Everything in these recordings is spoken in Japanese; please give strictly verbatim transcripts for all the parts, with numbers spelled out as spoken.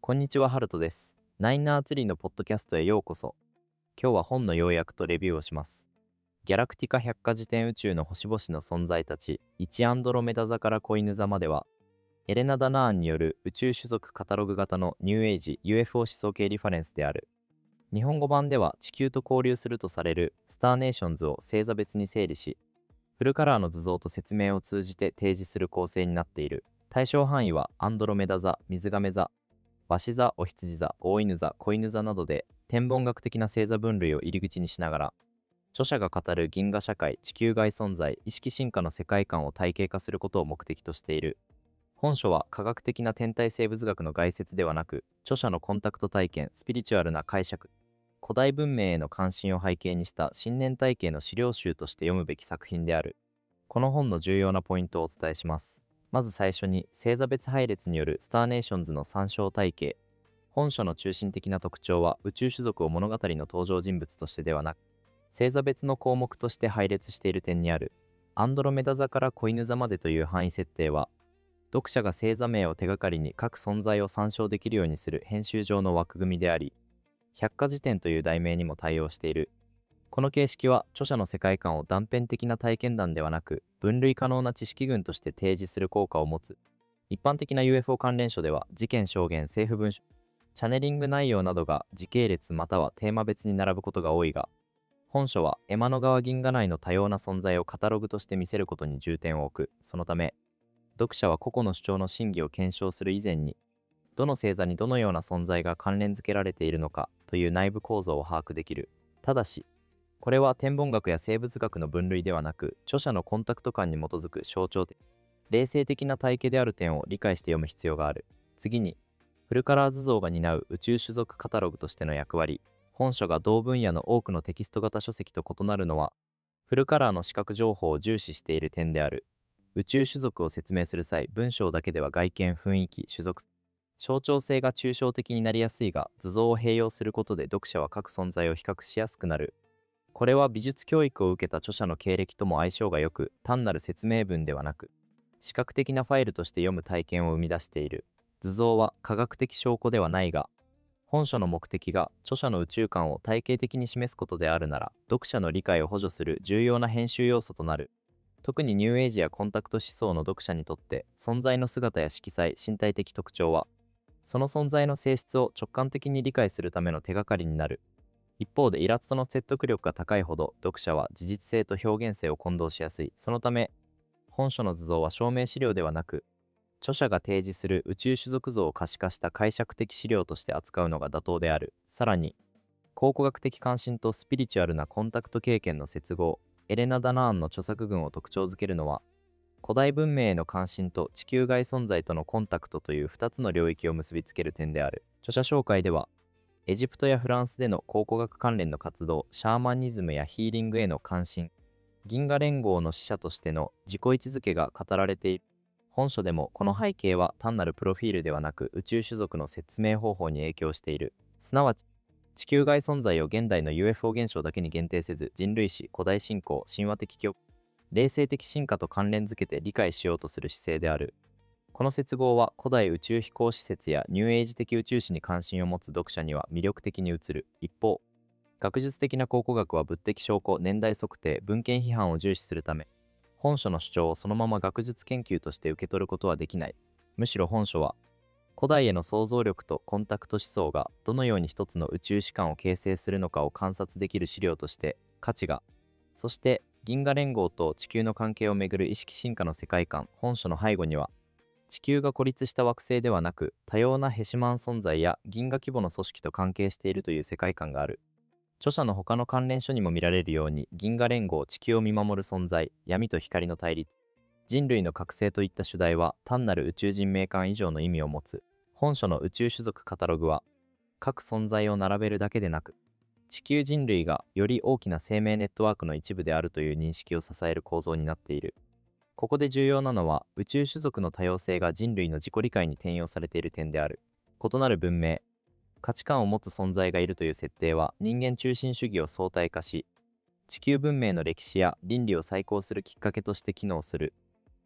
こんにちは、ハルトです。ナインナーツリーのポッドキャストへようこそ。今日は本の要約とレビューをします。ギャラクティカ百科事典宇宙の星々の存在たち、いちアンドロメダ座から子犬座までは、エレナ・ダナーンによる宇宙種族カタログ型のニューエイジ ユーエフオー 思想系リファレンスである。日本語版では地球と交流するとされるスターネーションズを星座別に整理し、フルカラーの図像と説明を通じて提示する構成になっている。対象範囲はアンドロメダ座、水亀座、鷲座、お羊座、大犬座、子犬座などで天文学的な星座分類を入り口にしながら、著者が語る銀河社会、地球外存在、意識進化の世界観を体系化することを目的としている。本書は科学的な天体生物学の概説ではなく、著者のコンタクト体験、スピリチュアルな解釈、古代文明への関心を背景にした信念体系の資料集として読むべき作品である。この本の重要なポイントをお伝えします。まず最初に、星座別配列によるスターネーションズの参照体系。本書の中心的な特徴は、宇宙種族を物語の登場人物としてではなく、星座別の項目として配列している点にある。アンドロメダ座から子犬座までという範囲設定は、読者が星座名を手がかりに各存在を参照できるようにする編集上の枠組みであり、百科事典という題名にも対応している。この形式は著者の世界観を断片的な体験談ではなく、分類可能な知識群として提示する効果を持つ。一般的な ユーエフオー 関連書では、事件証言、政府文書、チャネリング内容などが時系列またはテーマ別に並ぶことが多いが、本書は天の川銀河内の多様な存在をカタログとして見せることに重点を置く。そのため、読者は個々の主張の真偽を検証する以前に、どの星座にどのような存在が関連づけられているのかという内部構造を把握できる。ただし、これは天文学や生物学の分類ではなく、著者のコンタクト感に基づく象徴的、霊性的な体系である点を理解して読む必要がある。次に、フルカラー図像が担う宇宙種族カタログとしての役割。本書が同分野の多くのテキスト型書籍と異なるのは、フルカラーの視覚情報を重視している点である。宇宙種族を説明する際、文章だけでは外見、雰囲気、種族、象徴性が抽象的になりやすいが、図像を併用することで読者は各存在を比較しやすくなる。これは美術教育を受けた著者の経歴とも相性が良く、単なる説明文ではなく、視覚的なファイルとして読む体験を生み出している。図像は科学的証拠ではないが、本書の目的が著者の宇宙観を体系的に示すことであるなら、読者の理解を補助する重要な編集要素となる。特にニューエイジやコンタクト思想の読者にとって、存在の姿や色彩、身体的特徴は、その存在の性質を直感的に理解するための手がかりになる。一方でイラストの説得力が高いほど読者は事実性と表現性を混同しやすい。そのため、本書の図像は証明資料ではなく、著者が提示する宇宙種族像を可視化した解釈的資料として扱うのが妥当である。さらに、考古学的関心とスピリチュアルなコンタクト経験の接合、エレナ・ダナーンの著作群を特徴づけるのは、古代文明への関心と地球外存在とのコンタクトというふたつの領域を結びつける点である。著者紹介では、エジプトやフランスでの考古学関連の活動、シャーマニズムやヒーリングへの関心、銀河連合の使者としての自己位置づけが語られている。本書でもこの背景は単なるプロフィールではなく宇宙種族の説明方法に影響している。すなわち、地球外存在を現代の ユーエフオー 現象だけに限定せず、人類史、古代信仰、神話的記憶、霊性的進化と関連づけて理解しようとする姿勢である。この接合は古代宇宙飛行施設やニューエイジ的宇宙史に関心を持つ読者には魅力的に映る。一方、学術的な考古学は物的証拠、年代測定、文献批判を重視するため、本書の主張をそのまま学術研究として受け取ることはできない。むしろ本書は、古代への想像力とコンタクト思想がどのように一つの宇宙史観を形成するのかを観察できる資料として価値が、そして銀河連合と地球の関係をめぐる意識進化の世界観。本書の背後には、地球が孤立した惑星ではなく、多様なヘシマン存在や銀河規模の組織と関係しているという世界観がある。著者の他の関連書にも見られるように、銀河連合、地球を見守る存在、闇と光の対立、人類の覚醒といった主題は単なる宇宙人名観以上の意味を持つ。本書の宇宙種族カタログは、各存在を並べるだけでなく、地球人類がより大きな生命ネットワークの一部であるという認識を支える構造になっている。ここで重要なのは、宇宙種族の多様性が人類の自己理解に転用されている点である。異なる文明、価値観を持つ存在がいるという設定は人間中心主義を相対化し、地球文明の歴史や倫理を再考するきっかけとして機能する。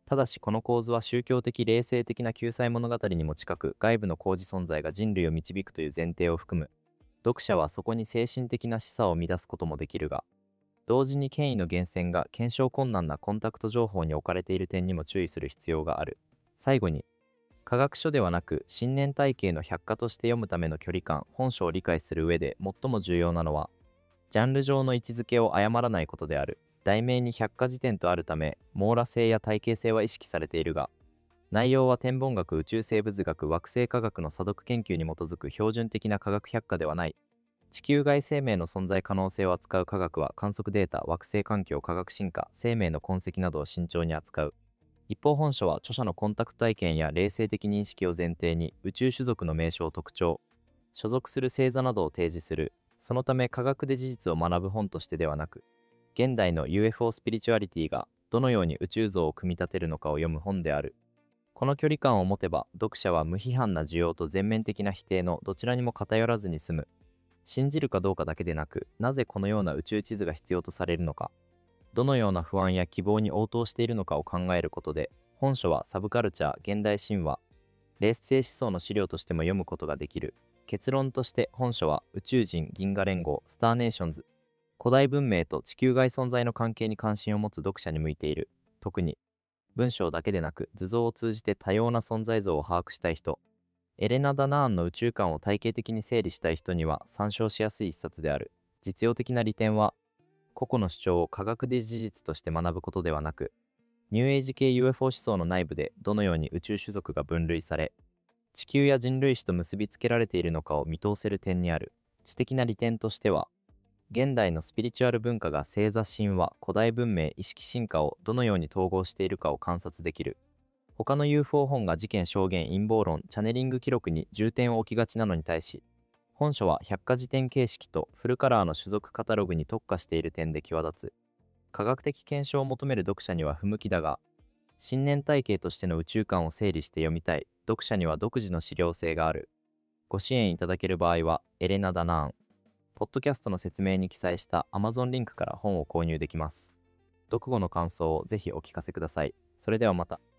ただしこの構図は宗教的霊性的な救済物語にも近く、外部の工事存在が人類を導くという前提を含む。読者はそこに精神的な示唆を乱すこともできるが、同時に権威の源泉が検証困難なコンタクト情報に置かれている点にも注意する必要がある。最後に、科学書ではなく信念体系の百科として読むための距離感、本書を理解する上で最も重要なのは、ジャンル上の位置づけを誤らないことである。題名に百科事典とあるため、網羅性や体系性は意識されているが、内容は天文学、宇宙生物学、惑星科学の査読研究に基づく標準的な科学百科ではない。地球外生命の存在可能性を扱う科学は観測データ、惑星環境、科学進化、生命の痕跡などを慎重に扱う。一方本書は著者のコンタクト体験や霊性的認識を前提に宇宙種族の名称、特徴、所属する星座などを提示する。そのため科学で事実を学ぶ本としてではなく、現代の ユーエフオー スピリチュアリティがどのように宇宙像を組み立てるのかを読む本である。この距離感を持てば、読者は無批判な需要と全面的な否定のどちらにも偏らずに済む。信じるかどうかだけでなく、なぜこのような宇宙地図が必要とされるのか、どのような不安や希望に応答しているのかを考えることで、本書はサブカルチャー、現代神話、霊性思想の資料としても読むことができる。結論として本書は宇宙人、銀河連合、スターネーションズ、古代文明と地球外存在の関係に関心を持つ読者に向いている。特に文章だけでなく図像を通じて多様な存在像を把握したい人、エレナ・ダナーンの宇宙観を体系的に整理したい人には参照しやすい一冊である。実用的な利点は、個々の主張を科学的事実として学ぶことではなく、ニューエイジ系 ユーエフオー 思想の内部でどのように宇宙種族が分類され、地球や人類史と結びつけられているのかを見通せる点にある。知的な利点としては、現代のスピリチュアル文化が星座神話、古代文明、意識進化をどのように統合しているかを観察できる。他の ユーフォー 本が事件証言、陰謀論、チャネリング記録に重点を置きがちなのに対し、本書は百科事典形式とフルカラーの種族カタログに特化している点で際立つ。科学的検証を求める読者には不向きだが、信念体系としての宇宙観を整理して読みたい読者には独自の資料性がある。ご支援いただける場合は、エレナ・ダナーン、ポッドキャストの説明に記載した Amazon リンクから本を購入できます。読後の感想をぜひお聞かせください。それではまた。